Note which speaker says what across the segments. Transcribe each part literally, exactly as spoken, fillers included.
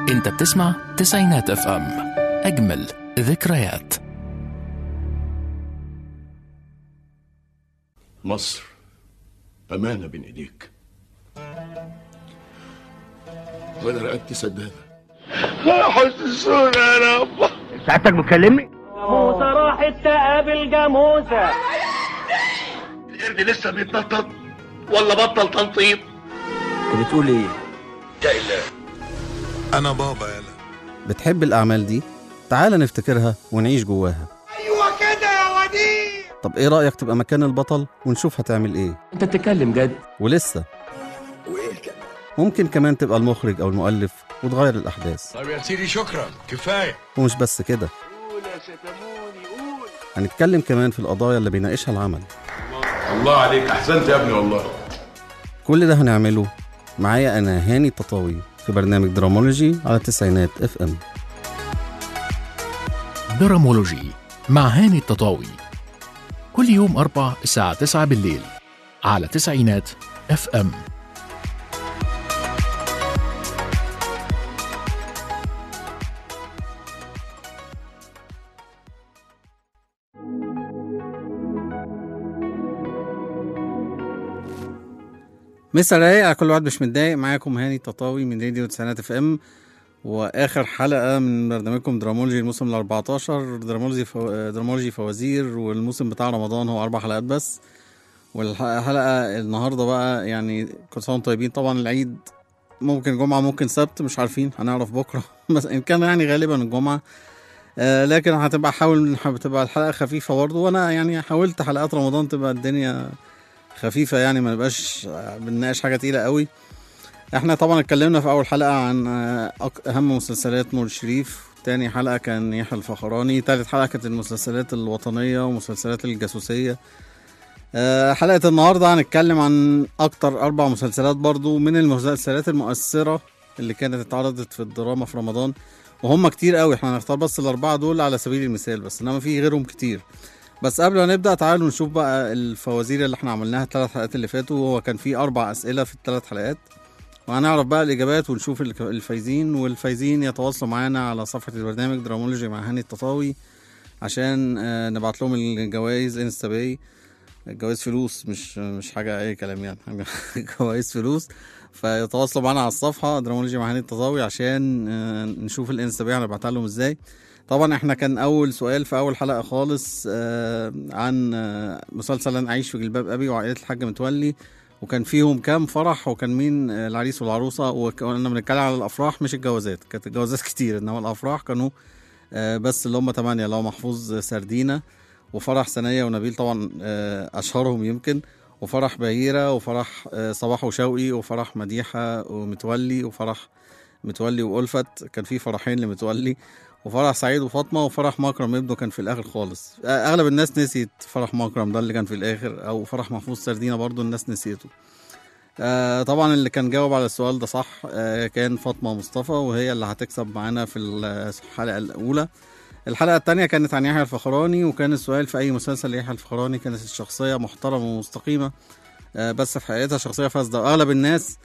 Speaker 1: انت بتسمع تسعينات اف ام، اجمل ذكريات.
Speaker 2: مصر أمانة بين إيديك، وأنا رقبتي سدادة. حسسونا يا رب.
Speaker 3: ساعتك بتكلمني؟
Speaker 4: جاموسة راحت تقابل جاموسة.
Speaker 2: القرد لسه بيتنطط ولا بطل تنطيط؟
Speaker 3: انت بتقول ايه؟
Speaker 2: يا إله
Speaker 5: أنا بابا يالا.
Speaker 6: بتحب الأعمال دي؟ تعال نفتكرها ونعيش جواها.
Speaker 5: أيوة كده يا وديع.
Speaker 6: طب إيه رأيك تبقى مكان البطل ونشوف هتعمل إيه؟
Speaker 3: انت بتتكلم جد؟
Speaker 6: ولسه
Speaker 2: وإيه كده؟
Speaker 6: ممكن كمان تبقى المخرج أو المؤلف وتغير الأحداث.
Speaker 5: طب يا سيدي شكرا كفاية.
Speaker 6: ومش بس كده، هنتكلم كمان في القضايا اللي بيناقشها العمل.
Speaker 2: الله عليك، أحسنت يا ابني والله.
Speaker 6: كل ده هنعمله معايا أنا هاني التطاوي في برنامج درامولوجي على تسعينات اف ام.
Speaker 1: درامولوجي مع هاني التطاوي، كل يوم أربع الساعة تسعة بالليل على تسعينات اف ام.
Speaker 6: مسا رايق على كل واحد مش متضايق. معاكم هاني التطاوي من راديو تسعينات اف ام، واخر حلقه من برنامجكم درامولوجي الموسم ال أربعتاشر. درامولوجي فو... درامولوجي فوازير، والموسم بتاع رمضان هو اربع حلقات بس. والحلقه النهارده بقى يعني كل سنه وانتم طيبين. طبعا العيد ممكن جمعه ممكن سبت، مش عارفين، هنعرف بكره بس ان كان يعني غالبا الجمعه. آه لكن هتبقى حاول تبقى الحلقه خفيفه برضه، وانا يعني حاولت حلقات رمضان تبقى الدنيا خفيفه، يعني ما نبقاش بنناقش حاجه تقيله قوي. احنا طبعا اتكلمنا في اول حلقه عن اهم مسلسلات نور الشريف، تاني حلقه كان يحيى الفخراني، تالت حلقه كانت المسلسلات الوطنيه ومسلسلات الجاسوسيه. أه حلقه النهارده هنتكلم عن اكتر اربع مسلسلات برضو من المسلسلات المؤثره اللي كانت اتعرضت في الدراما في رمضان، وهم كتير قوي. احنا هنختار بس الاربعه دول على سبيل المثال، بس انما في غيرهم كتير. بس قبل ما نبدأ تعالوا نشوف بقى الفوازير اللي احنا عملناها الثلاث حلقات اللي فاتوا، وهو كان في أربع أسئلة في الثلاث حلقات، وهنعرف بقى الإجابات ونشوف الفايزين. والفايزين يتواصلوا معانا على صفحة البرنامج درامولوجي مع هاني التطاوي عشان نبعت لهم الجوائز انستا باي. الجوائز فلوس، مش مش حاجة أي كلام يعني جوائز فلوس. فيتواصلوا معانا على الصفحة درامولوجي مع هاني التطاوي عشان نشوف الانستا باي هنبعتها لهم ازاي. طبعا احنا كان اول سؤال في اول حلقة خالص آه عن آه مسلسل انا اعيش في جلباب ابي وعائلة الحاج متولي، وكان فيهم كام فرح، وكان مين آه العريس والعروسة. وكنا بنتكلم على الافراح مش الجوازات، كانت الجوازات كتير انما الافراح كانوا آه بس اللي هم تمانية، اللي هو محفوظ سردينة، وفرح سنية ونبيل طبعا آه اشهرهم يمكن، وفرح بهيرة، وفرح آه صباح وشوقي، وفرح مديحة ومتولي، وفرح متولي وألفت، كان في فرحين لمتولي، وفرح سعيد وفاطمه، وفرح مكرم ابنه كان في الاخر خالص. اغلب الناس نسيت فرح مكرم ده اللي كان في الاخر، او فرح محفوظ سردينه برضو الناس نسيته. آه طبعا اللي كان جاوب على السؤال ده صح آه كان فاطمه مصطفى، وهي اللي هتكسب معانا في الحلقه الاولى. الحلقه الثانيه كانت عن يحيى الفخراني، وكان السؤال في اي مسلسل يحيى الفخراني كانت الشخصيه محترمه ومستقيمه آه بس في حقيقتها شخصيه فاسده، واغلب الناس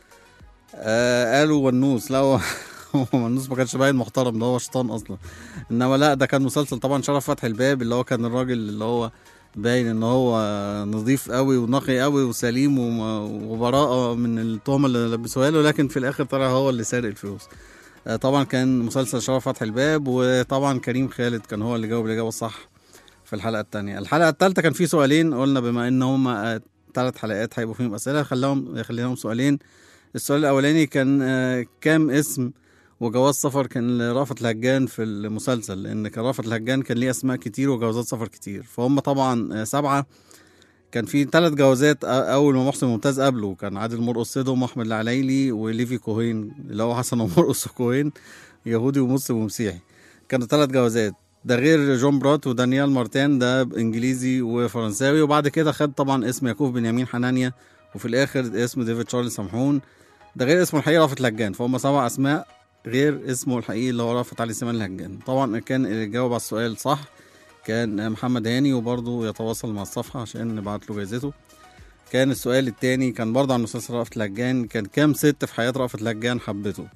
Speaker 6: آه قالوا ونوس. لا هو ونوس ما كانش باين محترم، ده هو شيطان اصلا. انما لا، ده كان مسلسل طبعا شرف فتح الباب، اللي هو كان الراجل اللي هو باين ان هو نظيف قوي ونقي قوي وسليم وبراءه من التهمه اللي لبسوها له، لكن في الاخر طلع هو اللي سارق الفلوس. طبعا كان مسلسل شرف فتح الباب. وطبعا كريم خالد كان هو اللي جاوب الاجابه الصح في الحلقه الثانيه. الحلقه الثالثه كان في سؤالين، قلنا بما ان هم ثلاث حلقات هيبقوا فيهم اسئله خلاهم خليهم سؤالين. السؤال الاولاني كان كام اسم وجواز سفر كان لرأفت الهجان في المسلسل، لان كان رأفت الهجان كان ليه اسماء كتير وجوازات سفر كتير، فهم طبعا سبعة. كان في ثلاث جوازات اول ما محسن ممتاز قبله، كان عادل مرقص سيدهم واحمد العلايلي وليفي كوهين اللي هو حسن ومرقص وكوهين، يهودي ومسلم ومسيحي. كانوا ثلاث جوازات، ده غير جون برات ودانيال مارتان ده انجليزي وفرنساوي. وبعد كده خد طبعا اسم يعقوب بنيامين حنانيا، وفي الاخر اسم ديفيد شارلز سمحون، ده غير اسمه الحقيقي رأفت الهجان. فهم سبع اسماء غير اسمه الحقيقي اللي هو رأفت علي سليمان الهجان. طبعا كان اللي جاوب على السؤال صح كان محمد هاني، وبرضه يتواصل مع الصفحة عشان نبعت له جايزته. كان السؤال التاني كان برضه عن مسلسل رأفت الهجان، كان كام ست في حياة رأفت الهجان حبته؟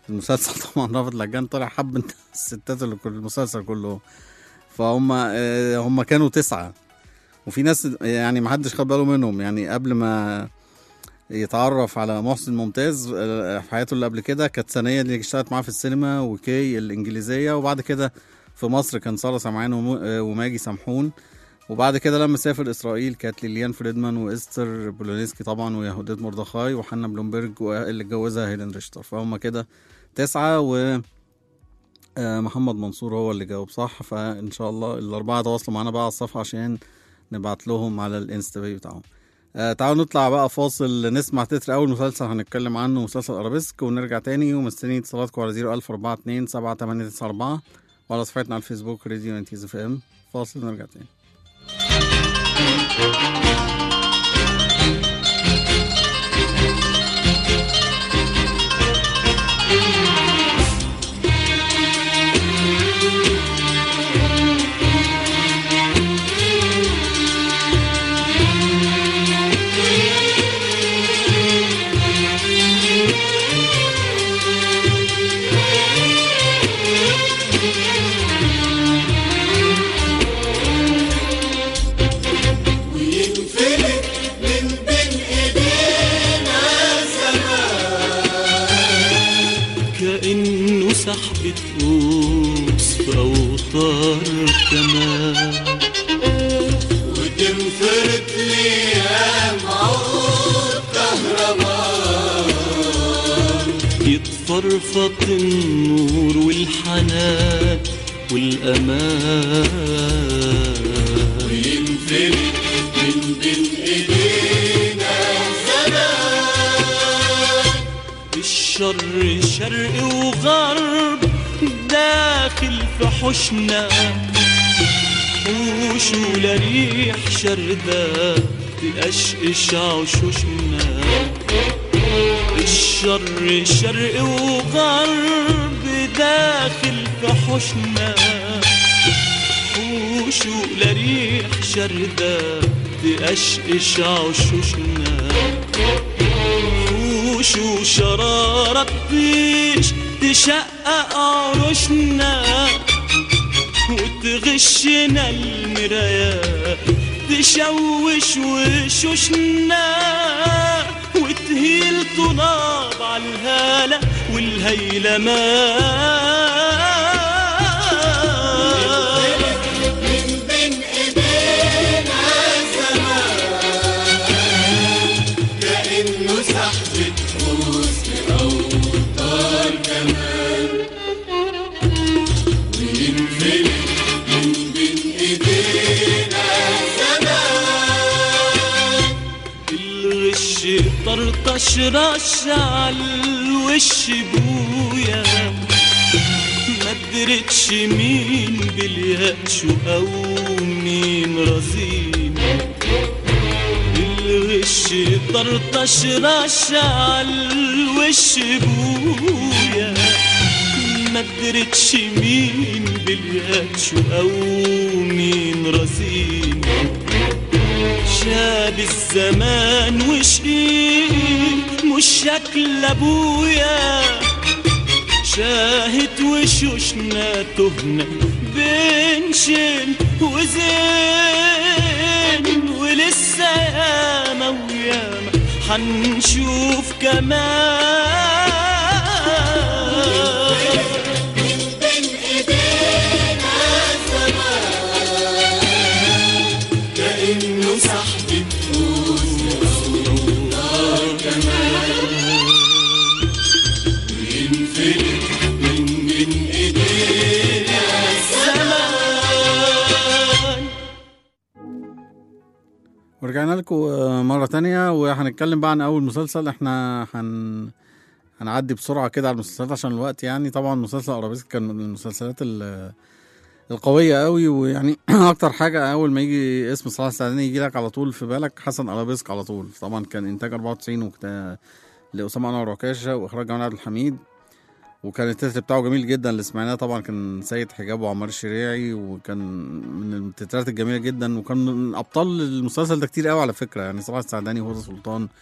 Speaker 6: المسلسل طبعا رافت لجان طلع حب الستات اللي كل المسلسل كله. فهم آه، هم كانوا تسعة، وفي ناس يعني ما حدش خد باله منهم. يعني قبل ما يتعرف على محسن ممتاز آه، في حياته اللي قبل كده كانت ثانية اللي اشتغلت معاه في السينما، وكي الإنجليزية، وبعد كده في مصر كان سارة سمعان وم- آه، وماجي سمحون. وبعد كده لما سافر إسرائيل كانت ليليان فريدمان وإستر بولونسكي طبعا ويهوديت مردخاي وحنا بلومبرج واللي اتجوزها هيلين ريشتر. فهم كده تسعة، و آه، محمد منصور هو اللي جاوب صح. فإن شاء الله الأربعة تواصلوا معانا بقى على الصفحة عشان نبعت لهم على الانستا باي بتاعهم. آه تعالوا نطلع بقى فاصل نسمع تتر أول مسلسل هنتكلم عنه، مسلسل أرابيسك، ونرجع تاني ومستنيين اتصالاتكم على زيرو ألف أربعة اتنين سبعة تمانية تسعة أربعة وعلى صفحتنا على الفيسبوك راديو انتيز اف ام. فاصل نرجع تاني.
Speaker 7: كأنه سحبة قوس في أوتار كمان، وتنفرد ليام عود كهربان، يتفرفط النور والحنان والأمان، وينفرد من بين إيدينا زمان. الشر شرق وغرب داخل في حوشنا، حوش ولا ريح شردة تقشقش عشوشنا. الشر شرق وغرب داخل في حوشنا، حوش ولا ريح شردة تقشقش عشوشنا. وشو شرارة تطيش تشقق عروشنا، وتغشنا المرايات تشوش وشوشنا، وتهيل طناب عالهالة والهيلمان، من بين ايدينا زمان كأنه سحبة أوتار كمان، وينفلت من بين إيدينا زمان. الغش طرطش رش عالوش بويا، ما درتش مين بالياتش أو مين رزين. الغش طرطش رش عالوش بويا، ما درتش مين بالياتش أو مين رزين. شاب الزمان وشقيق مش شكل أبويا، شاهد وشوشنا تهنا بين شين وزين، ولسه ياما وياما حنشوف كمان. من بين ايدينا زمان كأنه سحبة قوس أوتار كمان، وينفلت من بين ايدينا زمان.
Speaker 6: ورجعنا لكم مرة تانية وهنتكلم بقى عن أول مسلسل. احنا هن... هنعدي بسرعة كده على المسلسلات عشان الوقت. يعني طبعا مسلسل أرابيسك كان من المسلسلات ال... القوية قوي، ويعني أكتر حاجة أول ما يجي اسم صلاح السعداني يجي لك على طول في بالك حسن أرابيسك على طول. طبعا كان إنتاج أربعة وتسعين وكتا... لأسامة أنور وعكاشة وإخراج جمال عبد الحميد، وكان التتر بتاعه جميل جدا اللي سمعناه. طبعا كان سيد حجاب وعمار الشريعي، وكان من التترات الجميلة جدا، وكان من أبطال المسلسل ده كتير قوي على فكرة. يعني صلاح السعداني وهدى سلطان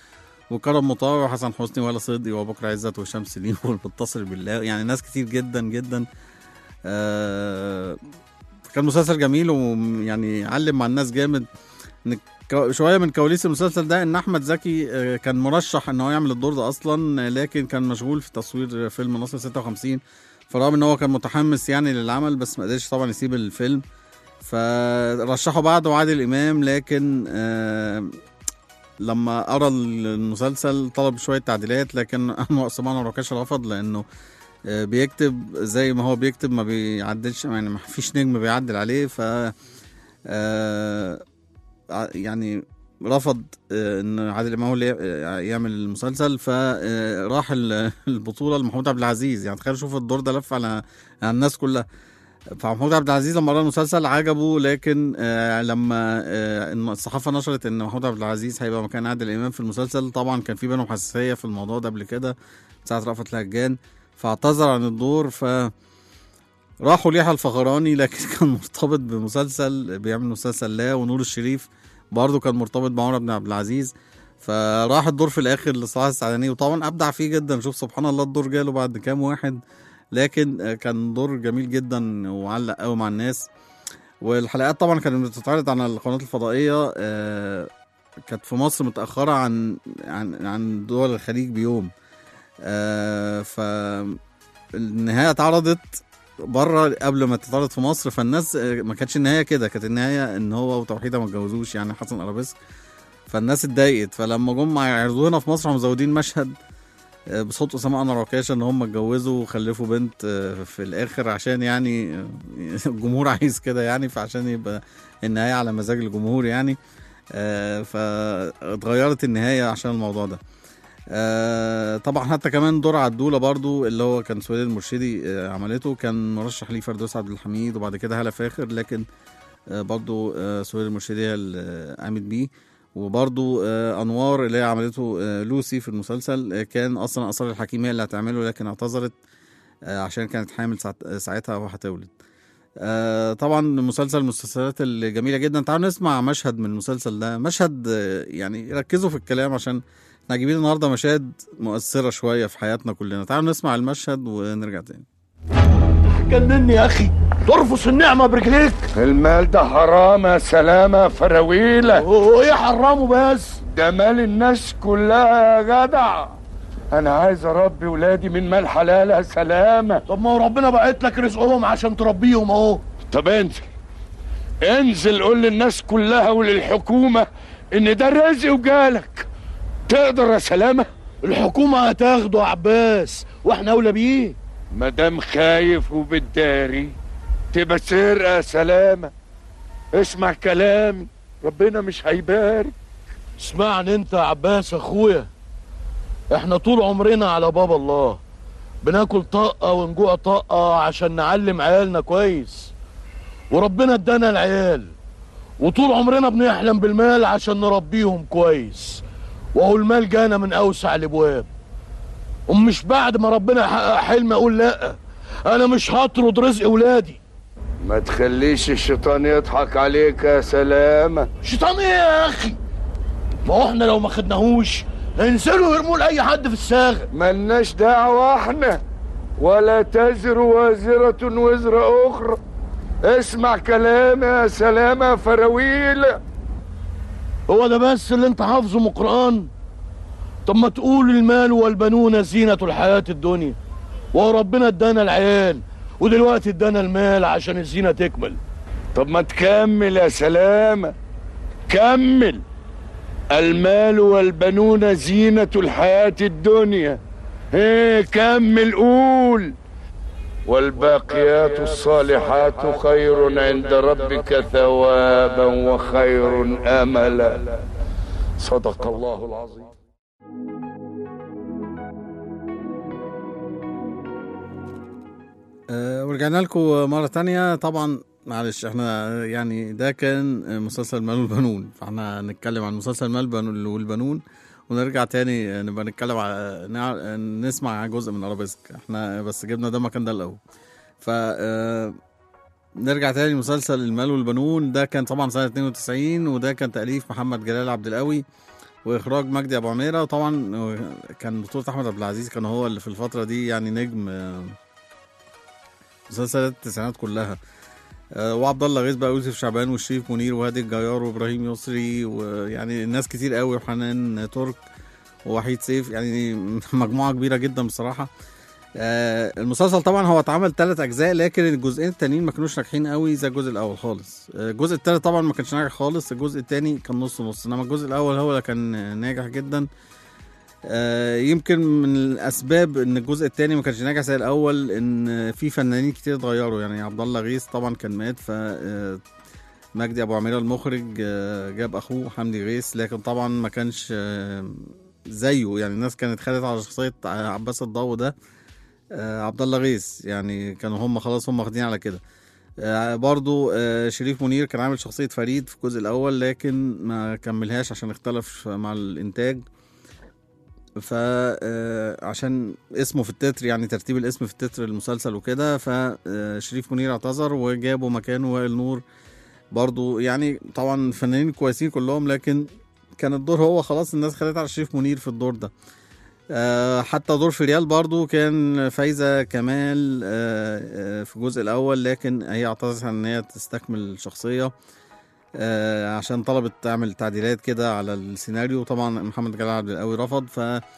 Speaker 6: وكرم مطاوع وحسن حسني ولا صدقي وبكر عزت وهشام سليم والمتصل بالله، يعني ناس كتير جدا جدا. آه كان مسلسل جميل ويعني علم مع الناس جامد. شويه من كواليس المسلسل ده ان احمد زكي كان مرشح ان هو يعمل الدور ده اصلا، لكن كان مشغول في تصوير فيلم ناصر ستة وخمسين، فرغم ان هو كان متحمس يعني للعمل بس ما قدرش طبعا يسيب الفيلم، فرشحه بعده عادل امام. لكن آه لما قرا المسلسل طلب شويه تعديلات، لكن انور سمعنا ركاش رفض لانه آه بيكتب زي ما هو بيكتب ما بيعدلش، يعني ما فيش نجم بيعدل عليه. ف آه يعني رفض ان عادل امام هو اللي يعمل المسلسل، فراح البطوله لمحمود عبد العزيز. يعني تخيل شوف الدور ده لف على الناس كلها. فمحمود عبد العزيز لما قرا المسلسل عجبه، لكن لما الصحافه نشرت ان محمود عبد العزيز هيبقى مكان عادل امام في المسلسل، طبعا كان في بينهم حساسيه في الموضوع ده قبل كده ساعه رأفت الهجان، فاعتذر عن الدور. ف راحوا ليحيى الفخراني، لكن كان مرتبط بمسلسل بيعمل مسلسل لا، ونور الشريف برضه كان مرتبط بعمر بن عبد العزيز، فراح الدور في الاخر لصلاح السعداني، وطبعا ابدع فيه جدا. شوف سبحان الله الدور جاله بعد كام واحد، لكن كان دور جميل جدا وعلق قوي مع الناس. والحلقات طبعا كانت بتتعرض على القنوات الفضائيه، كانت في مصر متاخره عن عن عن دول الخليج بيوم. فالنهايه اتعرضت بره قبل ما تتعرض في مصر، فالناس ما كانتش النهايه كده، كانت النهايه ان هو وتوحيده ما اتجوزوش، يعني حسن ارابيسك. فالناس اتضايقت، فلما جم يعرضوه هنا في مصر هم مزودين مشهد بصوت اسامه انور عكاشه ان هم اتجوزوا وخلفوا بنت في الاخر، عشان يعني الجمهور عايز كده يعني، فعشان يبقى النهايه على مزاج الجمهور يعني. فاتغيرت النهايه عشان الموضوع ده. آه طبعا حتى كمان دور عدولة برضو اللي هو كان سويد المرشدي آه عملته، كان مرشح ليه فردوس عبد الحميد وبعد كده هالة فاخر، لكن آه برضو آه سويد المرشدي هي اللي قامت بيه. وبرضو آه انوار اللي هي عملته آه لوسي في المسلسل، آه كان اصلا اثار الحكيم هي اللي هتعمله، لكن اعتذرت آه عشان كانت حامل ساعتها وهتولد. آه طبعا مسلسل من المسلسلات الجميله جدا. تعالوا نسمع مشهد من المسلسل ده، مشهد آه يعني ركزوا في الكلام عشان احنا جايبين النهارده مشاهد مؤثره شويه في حياتنا كلنا. تعالوا نسمع المشهد ونرجع تاني.
Speaker 2: جنني يا اخي، ترفس النعمه برجليك.
Speaker 5: المال ده حرام يا سلامة فراويلة.
Speaker 2: وايه حرامه بس؟
Speaker 5: ده مال الناس كلها يا جدع. انا عايز اربي ولادي من مال حلال يا سلامة.
Speaker 2: طب ما هو ربنا بعت لك رزقهم عشان تربيهم اهو.
Speaker 5: طب انزل انزل قول للناس كلها وللحكومة ان ده الرزق وجالك. تقدر يا سلامة؟
Speaker 2: الحكومة هتاخده يا عباس واحنا اولى بيه.
Speaker 5: مدام خايف وبتداري تبقى سرقة يا سلامة. اسمع كلامي، ربنا مش هيبارك.
Speaker 2: اسمعني انت يا عباس اخويا، احنا طول عمرنا على باب الله بناكل طاقة ونجوع طاقة عشان نعلم عيالنا كويس، وربنا ادانا العيال، وطول عمرنا بنحلم بالمال عشان نربيهم كويس، وهو المال جانا من اوسع الابواب. ومش بعد ما ربنا يحقق حلم اقول لا انا مش هطرد رزق ولادي.
Speaker 5: ما تخليش الشيطان يضحك عليك يا سلامة.
Speaker 2: شيطان ايه يا اخي؟ ما هو احنا لو ما خدناهوش هينزلوا ويرموا لاي حد في الساغر.
Speaker 5: ملناش دعوة احنا، ولا تزر وازرة وزر اخرى. اسمع كلامي يا سلامة فراويل.
Speaker 2: هو ده بس اللي انت حافظه من القرآن؟ طب ما تقول المال والبنون زينة الحياة الدنيا، وهو ربنا ادانا العيال ودلوقتي ادانا المال عشان الزينة تكمل.
Speaker 5: طب ما تكمل يا سلامة، كمل. المال والبنون زينة الحياة الدنيا. ايه كمل قول. والباقيات الصالحات خير عند ربك ثوابا وخير املا. صدق الله العظيم.
Speaker 6: أه ورجعنا لكم مرة تانية. طبعا معلش احنا يعني ده كان مسلسل المال والبنون، فاحنا هنتكلم عن مسلسل المال والبنون ونرجع تاني نبقى نتكلم على نسمع جزء من ارابيسك. احنا بس جبنا ده مكان ده الاول. ف أه نرجع تاني لمسلسل المال والبنون. ده كان طبعا سنة اتنين وتسعين، وده كان تأليف محمد جلال عبد القوي، واخراج مجدي ابو عميره. وطبعا كان بطوله احمد عبد العزيز، كان هو اللي في الفتره دي يعني نجم مسلسلات التسعينات كلها. وعبد الله غيث بقى، يوسف شعبان وشريف منير وهادي الجيار وابراهيم يسري، ويعني ناس كتير قوي، وحنان ترك ووحيد سيف، يعني مجموعه كبيره جدا بصراحه. المسلسل طبعا هو اتعمل ثلاث اجزاء، لكن الجزئين التانيين ما كانوش ناجحين قوي زي الجزء الاول خالص. الجزء الثالث طبعا ما كانش ناجح خالص، الجزء الثاني كان نص نص، انما الجزء الاول هو اللي كان ناجح جدا. يمكن من الاسباب ان الجزء الثاني ما كانش ناجح زي الاول ان في فنانين كتير اتغيروا، يعني عبد الله غيث طبعا كان مات، ف مجدي ابو عميره المخرج جاب اخوه حمدي غيث، لكن طبعا ما كانش زيه، يعني الناس كانت خدت على شخصيه عباس الضو ده عبد الله غيث، يعني كانوا هم خلاص هم واخدين على كده. برضو شريف منير كان عامل شخصيه فريد في الجزء الاول، لكن ما كملهاش عشان اختلف مع الانتاج، فعشان اسمه في التتر، يعني ترتيب الاسم في التتر المسلسل وكده، فشريف منير اعتذر وجابوا مكانه وائل نور. برضو يعني طبعا فنانين كويسين كلهم، لكن كان الدور هو خلاص الناس خدت على شريف منير في الدور ده. حتى دور فريال برضو كان فايزة كمال في الجزء الاول، لكن هي اعتذرت عن ان هي تستكمل الشخصية عشان طلبت تعمل تعديلات كده على السيناريو. طبعا محمد جلال عبد القوي رفض،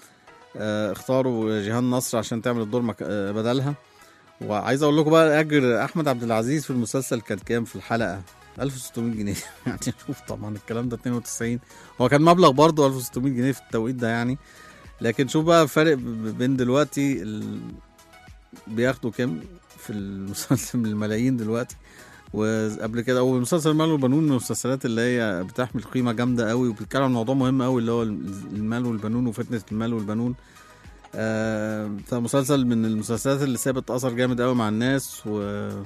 Speaker 6: فاختاروا جيهان نصر عشان تعمل الدور بدلها. وعايز اقول لكم بقى اجر احمد عبد العزيز في المسلسل كان كام في الحلقه؟ ألف وستمية جنيه. يعني شوف طبعا الكلام ده اتنين وتسعين، هو كان مبلغ برضه ألف وستمية جنيه في التوقيت ده يعني، لكن شوف بقى الفرق بين دلوقتي ال... بياخدوا كام في المسلسل من الملايين دلوقتي، وقبل كده اول مسلسل المال والبنون من المسلسلات اللي هي بتحمل قيمه جامده قوي، وبتتكلم عن موضوع مهم قوي اللي هو المال والبنون وفتنه المال والبنون. آه فمسلسل من المسلسلات اللي سابت اثر جامد قوي مع الناس. و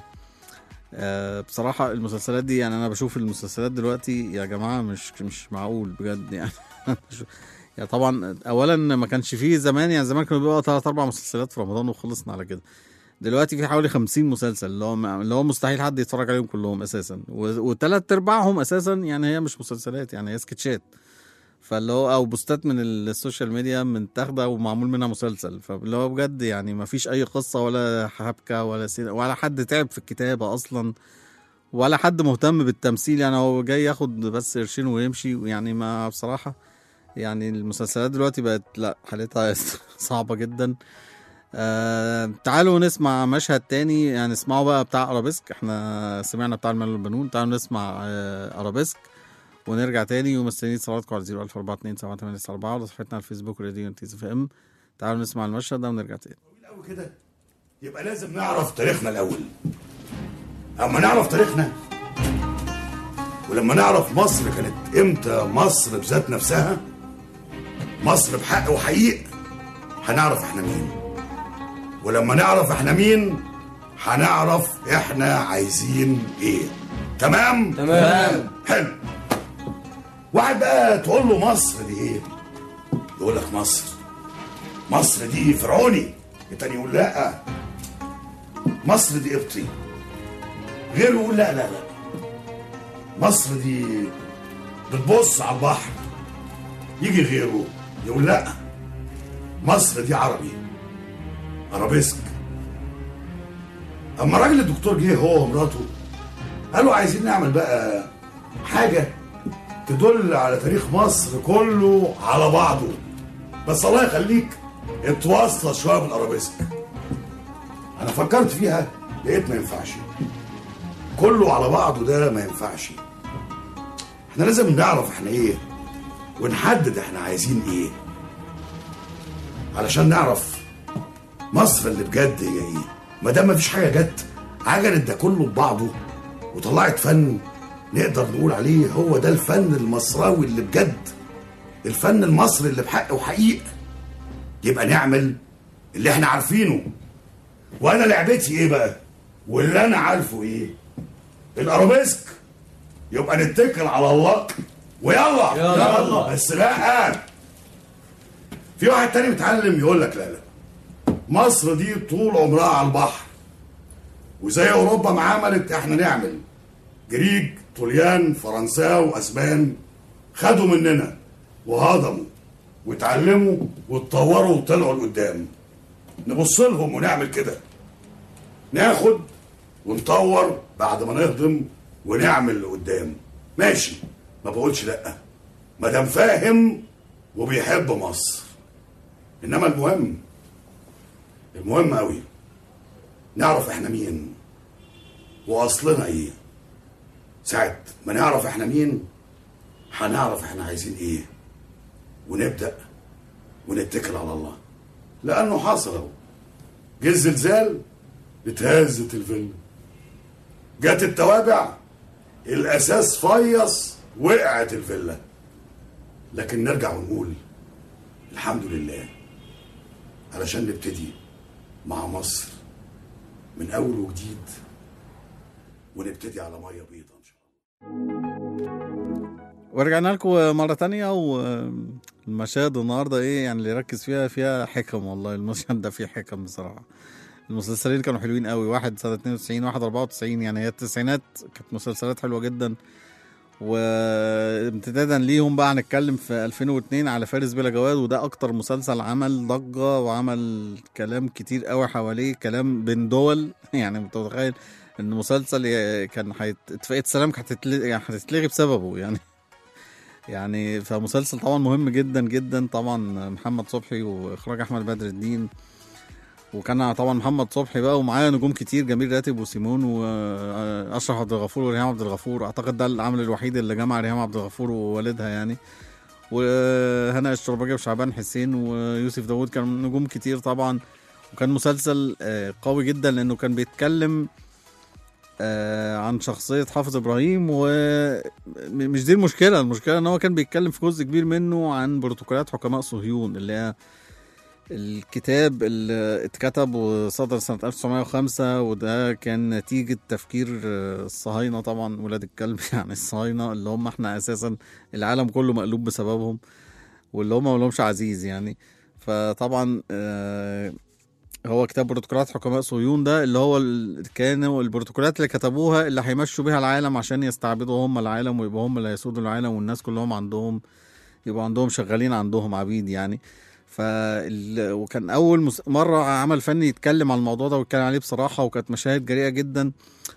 Speaker 6: آه بصراحه المسلسلات دي، يعني انا بشوف المسلسلات دلوقتي يا جماعه مش مش معقول بجد يعني. يعني طبعا اولا ما كانش فيه زمان، يعني زمان كانوا بيبقوا ثلاث اربع مسلسلات في رمضان وخلصنا على كده. دلوقتي في حوالي خمسين مسلسل اللي هو اللي هو مستحيل حد يتفرج عليهم كلهم اساسا، وثلاث ارباعهم اساسا يعني هي مش مسلسلات، يعني هي سكتشات، فاللي هو او بوستات من السوشيال ميديا من تاخده ومعمول منها مسلسل، فاللي هو بجد يعني ما فيش اي قصه ولا حبكه ولا سين ولا حد تعب في الكتابه اصلا، ولا حد مهتم بالتمثيل، يعني هو جاي ياخد بس قرشين ويمشي. يعني ما بصراحه يعني المسلسلات دلوقتي بقت لا حالتها صعبه جدا. آه تعالوا نسمع مشهد تاني، يعني اسمعوا بقى بتاع ارابيسك، احنا سمعنا بتاع المال والبنون، تعالوا نسمع آه ارابيسك ونرجع تاني. ومستنيين اتصالاتكم على صفر ألف أربعة اتنين سبعة تمانية تسعة أربعة ولا صفحتنا على الفيسبوك راديو انتيز اف ام. تعالوا نسمع المشهد ده ونرجع تاني.
Speaker 8: الاول كده يبقى لازم نعرف تاريخنا الاول. اما نعرف تاريخنا ولما نعرف مصر كانت امتى مصر بذات نفسها، مصر بحق وحقيق، هنعرف احنا مين. ولما نعرف احنا مين هنعرف احنا عايزين ايه. تمام؟
Speaker 3: تمام.
Speaker 8: حلو. واحد بقى تقول له مصر دي ايه؟ يقول لك مصر مصر دي فرعوني. التاني يقول لا مصر دي قبطي. غيره يقول لا لا لا مصر دي بتبص على البحر. يجي غيره يقول لا مصر دي عربي ارابيسك. اما راجل الدكتور جه هو ومراته قالوا عايزين نعمل بقى حاجه تدل على تاريخ مصر كله على بعضه، بس الله يخليك اتواصل شويه بالارابيسك. انا فكرت فيها لقيت ما ينفعش، كله على بعضه ده ما ينفعش. احنا لازم نعرف احنا ايه ونحدد احنا عايزين ايه علشان نعرف مصر اللي بجد هي ايه. ما دام مفيش حاجه جت عجلت ده كله ببعضه وطلعت فن نقدر نقول عليه هو ده الفن المصراوي اللي بجد، الفن المصري اللي بحق وحقيقة. يبقى نعمل اللي احنا عارفينه. وانا لعبتي ايه بقى واللي انا عارفه ايه؟ الارابيسك. يبقى نتكل على الله ويلا
Speaker 3: يلا, يلا.
Speaker 8: بس لا، في واحد تاني متعلم يقول لك لا لا مصر دي طول عمرها على البحر، وزي اوروبا ما عملت احنا نعمل. جريج طليان فرنساوي اسبان خدوا مننا وهضموا واتعلموا واتطوروا وطلعوا لقدام. نبص لهم ونعمل كده، ناخد ونطور بعد ما نهضم ونعمل لقدام. ماشي، ما بقولش لا، ما دام فاهم وبيحب مصر. انما المهم المهم قوي نعرف احنا مين واصلنا ايه. ساعة ما نعرف احنا مين هنعرف احنا عايزين ايه، ونبدأ ونتكل على الله. لانه حصل اهو، جه الزلزال اتهزت الفيلا، جت التوابع الاساس فيص وقعت الفيلا. لكن نرجع ونقول الحمد لله علشان نبتدي مع مصر من اول وجديد، ونبتدي على ميه بيضاء ان شاء الله.
Speaker 6: ورجعنا لكم مرة تانية، والمشاهد النهاردة ايه يعني اللي يركز فيها فيها حكم. والله المشهد ده فيه حكم بصراحة. المسلسلين كانوا حلوين قوي، واحد سنة اتنين وتسعين واحد اربعة وتسعين، يعني هي التسعينات كانت مسلسلات حلوة جدا. وامتدادا ليهم بقى هنتكلم في ألفين واتنين على فارس بلا جواد، وده اكتر مسلسل عمل ضجة وعمل كلام كتير قوي حواليه، كلام بين دول. يعني متخيل ان مسلسل كان حيت... اتفاقية السلام كانت هتتلغي بسببه يعني. يعني فمسلسل طبعا مهم جدا جدا. طبعا محمد صبحي واخراج احمد بدر الدين، وكان طبعا محمد صبحي بقى ومعاه نجوم كتير، جميل راتب وسيمون واشرف عبد الغفور وريهام عبد الغفور. اعتقد ده العمل الوحيد اللي جمع ريهام عبد الغفور ووالدها يعني، وهنا الشرباجي وشعبان حسين ويوسف داوود. كان نجوم كتير طبعا، وكان مسلسل قوي جدا لانه كان بيتكلم عن شخصية حافظ إبراهيم. ومش دي المشكلة، المشكلة ان هو كان بيتكلم في جزء كبير منه عن بروتوكولات حكماء صهيون، اللي هي الكتاب اللي اتكتب وصدر سنة ألف وتسعمائة وخمسة، وده كان نتيجة تفكير الصهاينة طبعا، ولاد الكلب يعني الصهاينة اللي هم احنا اساسا العالم كله مقلوب بسببهم، واللي هم ملهمش عزيز يعني. فطبعا اه هو كتاب بروتوكولات حكماء صهيون ده اللي هو كانوا البروتوكولات اللي كتبوها اللي هيمشوا بيها العالم عشان يستعبدوا هم العالم ويبقوا هم اللي هيسودوا العالم، والناس كلهم عندهم يبقوا عندهم شغالين عندهم عبيد يعني. ف وكان اول مس... مره عمل فني يتكلم عن الموضوع ده ويتكلم عليه بصراحه، وكانت مشاهد جريئه جدا.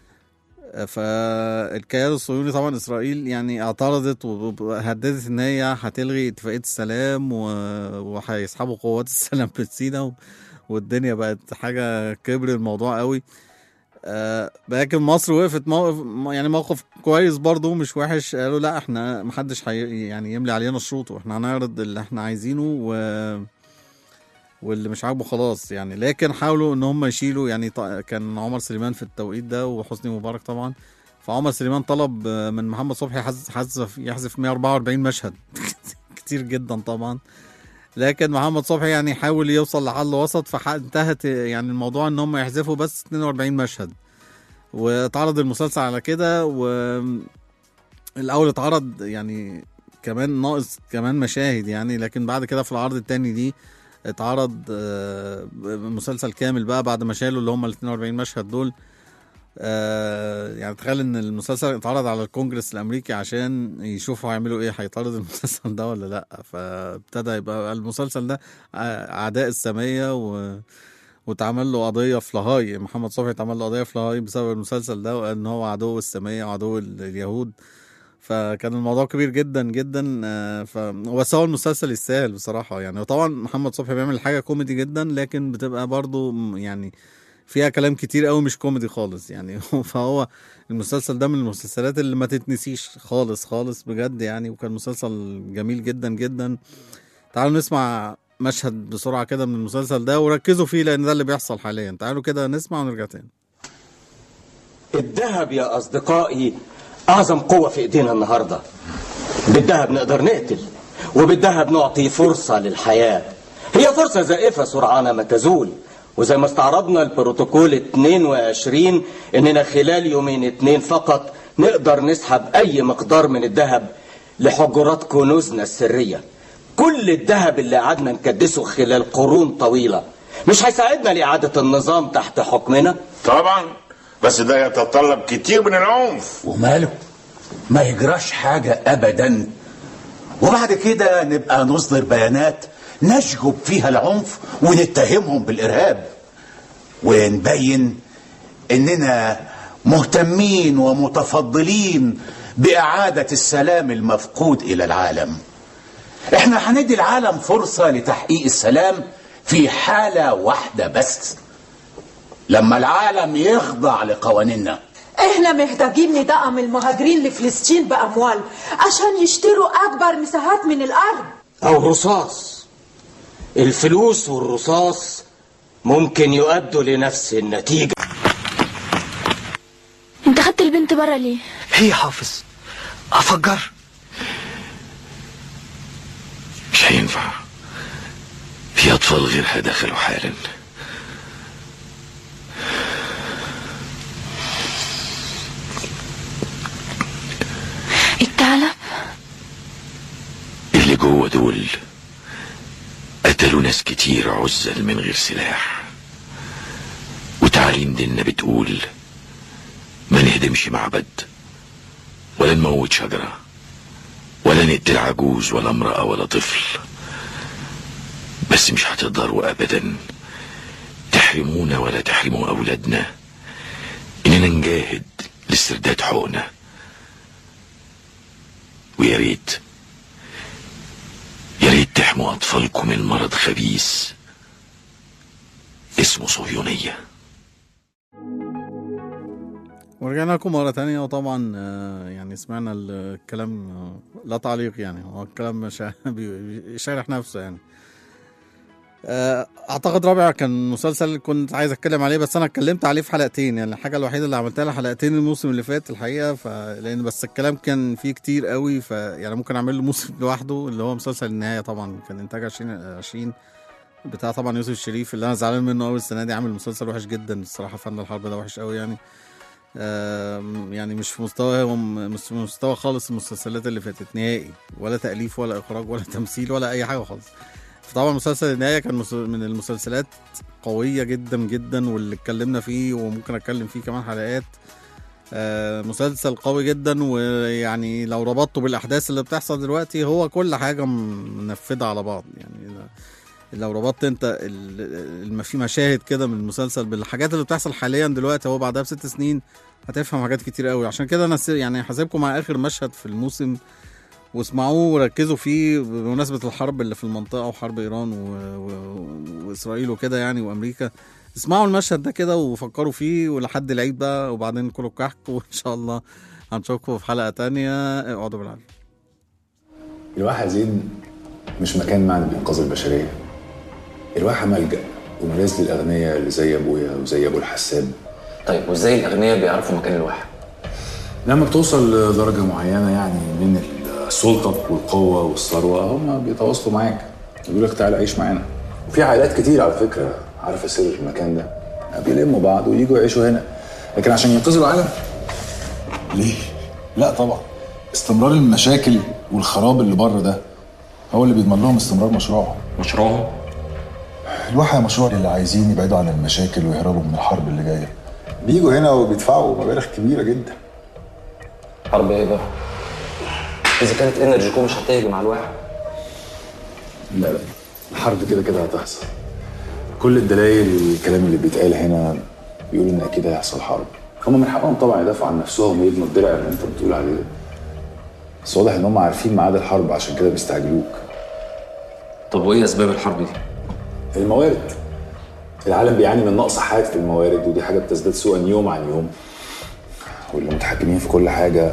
Speaker 6: فالكيان الصهيوني طبعا اسرائيل يعني اعترضت وهددت ان هي هتلغي اتفاقيه السلام و... وهيسحبوا قوات السلام في سيناء، و... والدنيا بقت حاجه كبر الموضوع قوي. آه لكن مصر وقفت موقف يعني موقف كويس برضو مش وحش. قالوا لا احنا محدش حي يعني يملي علينا الشروط، واحنا هنعرض اللي احنا عايزينه و... واللي مش عاجبه خلاص يعني. لكن حاولوا ان هم يشيلوا يعني. كان عمر سليمان في التوقيت ده وحسني مبارك طبعا. فعمر سليمان طلب من محمد صبحي حذف يحذف مئة وأربعة وأربعين مشهد كتير جدا طبعا. لكن محمد صبحي يعني حاول يوصل لحل وسط، فانتهت يعني الموضوع ان هم يحذفوا بس اثنين وأربعين مشهد، واتعرض المسلسل على كده. والاول اتعرض يعني كمان ناقص كمان مشاهد يعني، لكن بعد كده في العرض التاني دي اتعرض مسلسل كامل بقى بعد ما شالوا اللي هم ال اثنين وأربعين مشهد دول. يعني تخيل ان المسلسل اتعرض على الكونجرس الامريكي عشان يشوفوا هيعملوا ايه، هيطرد المسلسل ده ولا لا. فابتدى يبقى المسلسل ده اعداء السامية و... واتعمل له قضية في لاهاي. محمد صبحي اتعمل له قضية في لاهاي بسبب المسلسل ده، وان هو عدو السامية وعدو اليهود. فكان الموضوع كبير جدا جدا. ف... بس هو المسلسل يستاهل بصراحة يعني. وطبعا محمد صبحي بيعمل حاجة كوميدي جدا، لكن بتبقى برضو يعني فيها كلام كتير قوي مش كوميدي خالص يعني. فهو المسلسل ده من المسلسلات اللي ما تتنسيش خالص خالص بجد يعني. وكان مسلسل جميل جدا جدا. تعالوا نسمع مشهد بسرعة كده من المسلسل ده وركزوا فيه، لأن ده اللي بيحصل حاليا. تعالوا كده نسمع ونرجع تاني.
Speaker 9: الذهب يا أصدقائي أعظم قوة في إيدينا النهاردة. بالذهب نقدر نقتل، وبالذهب نعطي فرصة للحياة. هي فرصة زائفة سرعان ما تزول. وزي ما استعرضنا البروتوكول اثنين وعشرين اننا خلال يومين اتنين فقط نقدر نسحب اي مقدار من الذهب لحجرات كنوزنا السرية. كل الذهب اللي قعدنا نكدسه خلال قرون طويلة مش هيساعدنا لإعادة النظام تحت حكمنا؟
Speaker 10: طبعا، بس ده يتطلب كتير من العنف.
Speaker 11: وماله؟ ما يجراش حاجة ابدا. وبعد كده نبقى نصدر بيانات نشجب فيها العنف ونتهمهم بالإرهاب، ونبين إننا مهتمين ومتفضلين بإعادة السلام المفقود إلى العالم. إحنا هندي العالم فرصة لتحقيق السلام في حالة واحدة بس، لما العالم يخضع لقوانيننا.
Speaker 12: احنا محتاجين ندعم المهاجرين لفلسطين بأموال عشان يشتروا أكبر مساحات من الأرض.
Speaker 9: أو رصاص. الفلوس والرصاص ممكن يؤدوا لنفس النتيجة.
Speaker 13: انت خدت البنت برا ليه؟
Speaker 14: هي حافظ أفجر.
Speaker 15: مش هينفع، في أطفال غيرها دخلوا حالا.
Speaker 13: الثعلب
Speaker 15: اللي جوه دول قتلوا ناس كتير عزل من غير سلاح، وتعاليم ديننا بتقول ما نهدمش معبد ولا نموت شجرة ولا نقتل عجوز ولا امرأة ولا طفل، بس مش هتقدروا ابدا تحرمونا ولا تحرموا اولادنا اننا نجاهد لاسترداد حقوقنا. ويا ريت يا ريت تحموا اطفالكم من مرض خبيث اسمه صهيونية.
Speaker 6: ورجعنا لكم مرة تانية، وطبعا يعني سمعنا الكلام لا تعليق، يعني هو الكلام بيشارح نفسه. يعني اعتقد رابع كان مسلسل كنت عايز اتكلم عليه، بس انا اتكلمت عليه في حلقتين، يعني الحاجة الوحيدة اللي عملتها لها حلقتين الموسم اللي فات الحقيقة، فلان بس الكلام كان فيه كتير قوي، فيعني ممكن اعمل له موسم لوحده اللي هو مسلسل النهاية. طبعا كان انتاج عشرين عشرين بتاع طبعا يوسف الشريف، اللي انا زعلان منه قوي السنة دي، عامل مسلسل وحش جدا الصراحة. فن الحرب ده وحش قوي يعني، يعني مش في مستوى مش في مستوى خالص المسلسلات اللي فاتت نهائي، ولا تأليف ولا إخراج ولا تمثيل ولا أي حاجة خالص. فطبعا مسلسل النهاية كان من المسلسلات قوية جدا جدا، واللي اتكلمنا فيه وممكن أتكلم فيه كمان حلقات. مسلسل قوي جدا، ويعني لو ربطته بالأحداث اللي بتحصل دلوقتي هو كل حاجة منفذة على بعض. يعني لو ربطت انت في مشاهد كده من المسلسل بالحاجات اللي بتحصل حاليا دلوقتي هو بعدها بست سنين هتفهم حاجات كتير قوي. عشان كده انا يعني حاسبكم مع اخر مشهد في الموسم واسمعوه وركزوا فيه بمناسبة الحرب اللي في المنطقة وحرب ايران و... و... واسرائيل وكده يعني وامريكا. اسمعوا المشهد ده كده وفكروا فيه ولحد العيد بقى، وبعدين كلوا كحك، وان شاء الله هنشوفكم في حلقة تانية. اقعدوا بالعافية.
Speaker 16: الواحة زين مش مكان معنى بإنقاذ البشرية، الواحة ملجأ وملاذ للأغنياء اللي زي أبويا وزي أبو الحساب.
Speaker 17: طيب وإزاي الأغنياء بيعرفوا مكان الواحة؟
Speaker 16: لما بتوصل لدرجة معينة يعني من السلطة والقوة والثروة هم بيتواصلوا معاك، يقول لك تعالى عيش معانا. وفي عائلات كتير على فكرة عارفة سر المكان ده، بيلموا بعض وييجوا يعيشوا هنا. لكن عشان ينقذوا العالم ليه؟ لا طبعا، استمرار المشاكل والخراب اللي بره ده هو اللي بيضمن لهم استمرار مشروعهم.
Speaker 17: مشروعهم؟
Speaker 16: الواحة مشروع اللي عايزين يبعدوا عن المشاكل ويهربوا من الحرب اللي جاية، بيجوا هنا وبيدفعوا مبالغ كبيرة جدا.
Speaker 17: حرب ايه بقى؟ إذا كانت إنرجي كو مش هتهجم على الواحة.
Speaker 16: لا لا، الحرب كده كده هتحصل. كل الدلائل والكلام اللي بيتقال هنا بيقول إن أكيد هيحصل حرب. هم من حقهم طبعا يدافعوا عن نفسهم ويبنوا الدرع اللي أنت بتقول عليه ده. بس واضح إن هم عارفين ميعاد الحرب عشان كده بيستعجلوك.
Speaker 17: طب وإيه أسباب الحرب دي؟
Speaker 16: الموارد. العالم بيعاني من نقص حاد في الموارد، ودي حاجة بتزداد سوءا يوم عن يوم. واللي متحكمين في كل حاجة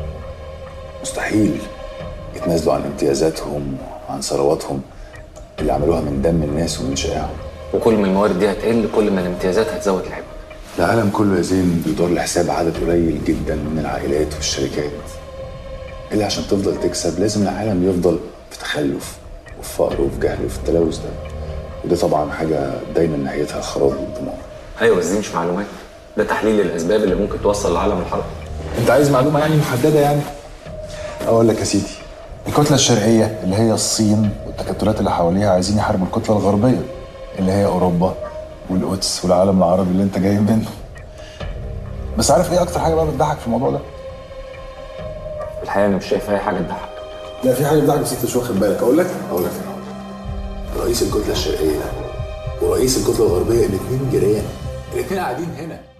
Speaker 16: مستحيل يتنازلوا عن امتيازاتهم وعن ثرواتهم اللي عملوها من دم الناس ومن شقاهم.
Speaker 17: وكل ما الموارد دي هتقل كل ما الامتيازات هتزود العبء.
Speaker 16: العالم كله يا زين بيدور لحساب عدد قليل جدا من العائلات والشركات، اللي عشان تفضل تكسب لازم العالم يفضل في تخلف وفي فقر وفي جهل وفي التلوث ده، وده طبعا حاجة دايما نهايتها الخراب والدمار.
Speaker 17: ايوه بس دي مش معلومات، ده تحليل الاسباب اللي ممكن توصل العالم للحرب.
Speaker 16: انت عايز معلومة يعني محددة يعني؟ اقول لك يا سيدي، الكتلة الشرقية اللي هي الصين والتكتلات اللي حواليها عايزين يحاربوا الكتلة الغربية اللي هي اوروبا والقدس والعالم العربي اللي انت جاي منه. بس عارف ايه اكتر حاجة بقى بتضحك في الموضوع ده؟
Speaker 17: الحقيقة انا مش شايف اي حاجة تضحك.
Speaker 16: لا في حاجه بتاعك بس انت مش واخد بالك. اقول لك اقول لك رئيس الكتله الشرقيه ورئيس الكتله الغربيه الاثنين جيران، الاثنين قاعدين هنا.